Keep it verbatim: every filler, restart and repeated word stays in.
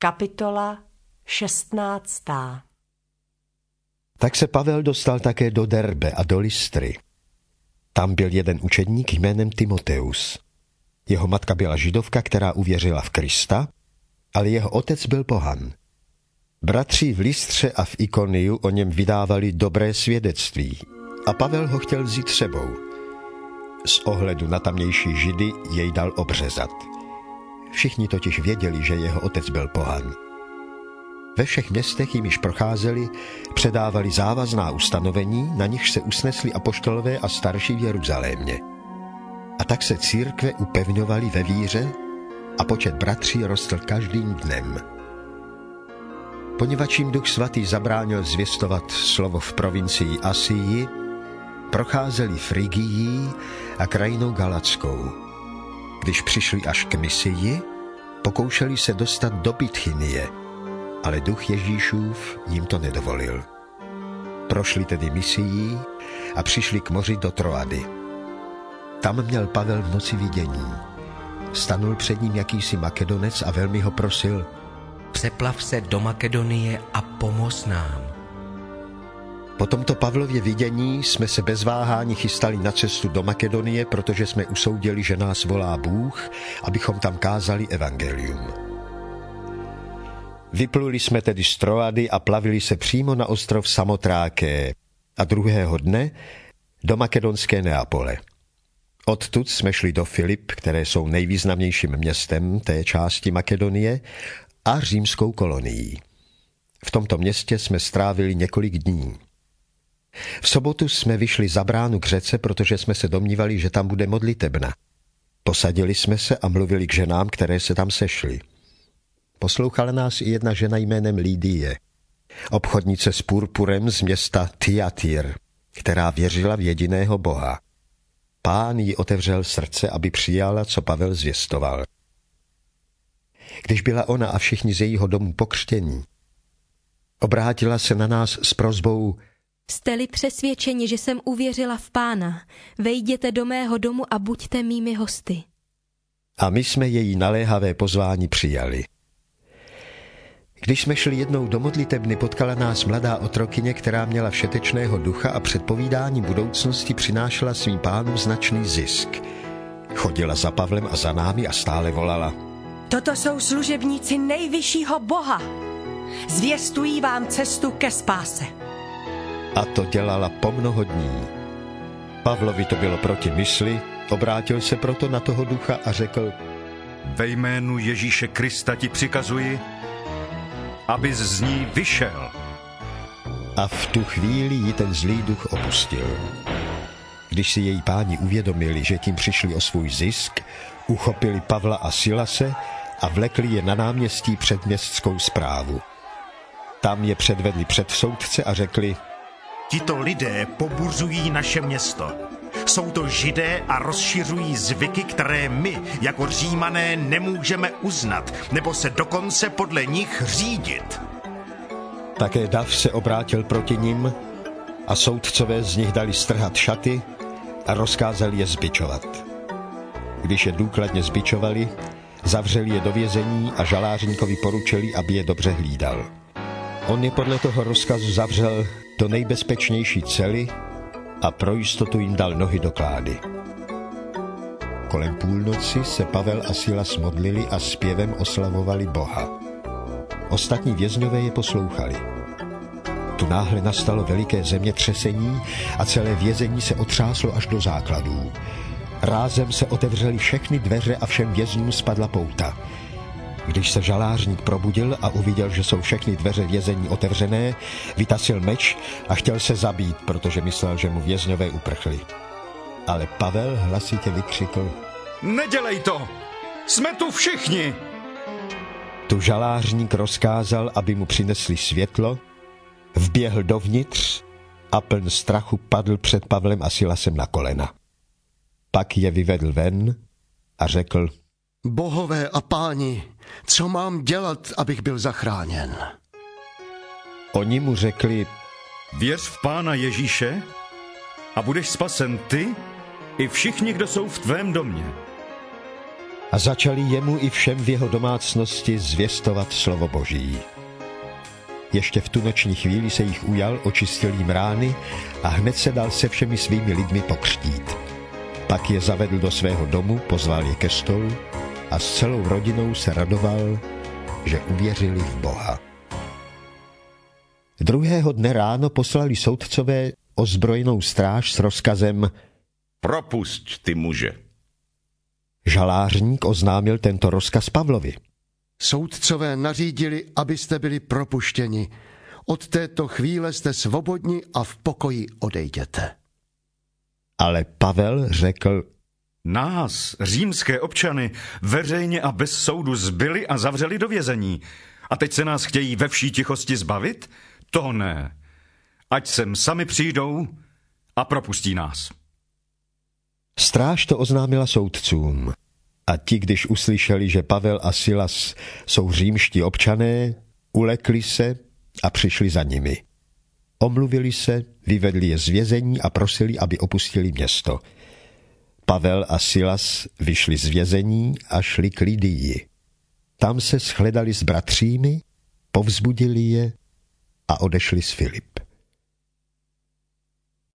Kapitola šestnáctá. Tak se Pavel dostal také do Derbe a do Lystry. Tam byl jeden učedník jménem Timoteus. Jeho matka byla židovka, která uvěřila v Krista, ale jeho otec byl pohan. Bratři v Lystře a v Ikoniu o něm vydávali dobré svědectví a Pavel ho chtěl vzít sebou. Z ohledu na tamnější Židy jej dal obřezat. Všichni totiž věděli, že jeho otec byl pohan. Ve všech městech, jimiž procházeli, předávali závazná ustanovení, na nichž se usnesli apoštolové a starší v Jeruzalémě. A tak se církve upevňovaly ve víře a počet bratří rostl každým dnem. Poněvadž jim Duch Svatý zabránil zvěstovat slovo v provincii Asii, procházeli Frigií a krajinou Galackou. Když přišli až k Misii, pokoušeli se dostat do Bithynie, ale Duch Ježíšův jim to nedovolil. Prošli tedy Misií a přišli k moři do Troady. Tam měl Pavel v noci vidění. Stanul před ním jakýsi Makedonec a velmi ho prosil: Přeplav se do Makedonie a pomoz nám. Po tomto Pavlově vidění jsme se bez váhání chystali na cestu do Makedonie, protože jsme usoudili, že nás volá Bůh, abychom tam kázali evangelium. Vypluli jsme tedy z Troady a plavili se přímo na ostrov Samotráké a druhého dne do makedonské Neapole. Odtud jsme šli do Filip, které jsou nejvýznamnějším městem té části Makedonie, a římskou kolonií. V tomto městě jsme strávili několik dní. V sobotu jsme vyšli za bránu k řece, protože jsme se domnívali, že tam bude modlitebna. Posadili jsme se a mluvili k ženám, které se tam sešly. Poslouchala nás i jedna žena jménem Lydie, obchodnice s purpurem z města Thyatýr, která věřila v jediného Boha. Pán jí otevřel srdce, aby přijala, co Pavel zvěstoval. Když byla ona a všichni z jejího domu pokřtění, obrátila se na nás s prosbou: Jste-li přesvědčeni, že jsem uvěřila v Pána, vejděte do mého domu a buďte mými hosty. A my jsme její naléhavé pozvání přijali. Když jsme šli jednou do modlitebny, potkala nás mladá otrokyně, která měla všetečného ducha a předpovídání budoucnosti přinášela svým pánům značný zisk. Chodila za Pavlem a za námi a stále volala: Toto jsou služebníci nejvyššího Boha. Zvěstují vám cestu ke spáse. A to dělala po mnoho dní. Pavlovi to bylo proti mysli, obrátil se proto na toho ducha a řekl: Ve jménu Ježíše Krista ti přikazuji, abys z ní vyšel. A v tu chvíli ji ten zlý duch opustil. Když si její páni uvědomili, že tím přišli o svůj zisk, uchopili Pavla a Silase a vlekli je na náměstí před městskou správu. Tam je předvedli před soudce a řekli: Tito lidé pobuřují naše město. Jsou to Židé a rozšiřují zvyky, které my, jako Římané, nemůžeme uznat, nebo se dokonce podle nich řídit. Také dav se obrátil proti nim a soudcové z nich dali strhat šaty a rozkázali je zbičovat. Když je důkladně zbičovali, zavřeli je do vězení a žalářníkovi poručili, aby je dobře hlídal. On je podle toho rozkazu zavřel do nejbezpečnější cely a pro jistotu jim dal nohy do klády. Kolem půlnoci se Pavel a Silas modlili a zpěvem oslavovali Boha. Ostatní vězňové je poslouchali. Tu náhle nastalo veliké zemětřesení a celé vězení se otřáslo až do základů. Rázem se otevřely všechny dveře a všem vězňům spadla pouta. Když se žalářník probudil a uviděl, že jsou všechny dveře vězení otevřené, vytasil meč a chtěl se zabít, protože myslel, že mu vězňové uprchli. Ale Pavel hlasitě vykřikl: Nedělej to! Jsme tu všichni! Tu žalářník rozkázal, aby mu přinesli světlo, vběhl dovnitř a pln strachu padl před Pavlem a Silasem na kolena. Pak je vyvedl ven a řekl: Bohové a páni, co mám dělat, abych byl zachráněn? Oni mu řekli: Věř v Pána Ježíše a budeš spasen ty i všichni, kdo jsou v tvém domě. a začali jemu i všem v jeho domácnosti zvěstovat slovo Boží. Ještě v tu noční chvíli se jich ujal, očistil jim rány a hned se dal se všemi svými lidmi pokřtít. Pak je zavedl do svého domu, pozval je ke stolu a s celou rodinou se radoval, že uvěřili v Boha. Druhého dne ráno poslali soudcové ozbrojenou stráž s rozkazem: Propusť ty muže. Žalářník oznámil tento rozkaz Pavlovi. Soudcové nařídili, abyste byli propuštěni. Od této chvíle jste svobodni a v pokoji odejděte. Ale Pavel řekl: Nás, římské občany, veřejně a bez soudu zbili a zavřeli do vězení. A teď se nás chtějí ve vší tichosti zbavit? To ne. Ať sem sami přijdou a propustí nás. Stráž to oznámila soudcům. A ti, když uslyšeli, že Pavel a Silas jsou římští občané, ulekli se a přišli za nimi. Omluvili se, vyvedli je z vězení a prosili, aby opustili město. Pavel a Silas vyšli z vězení a šli k Lidii. Tam se shledali s bratřími, povzbudili je a odešli s Filip.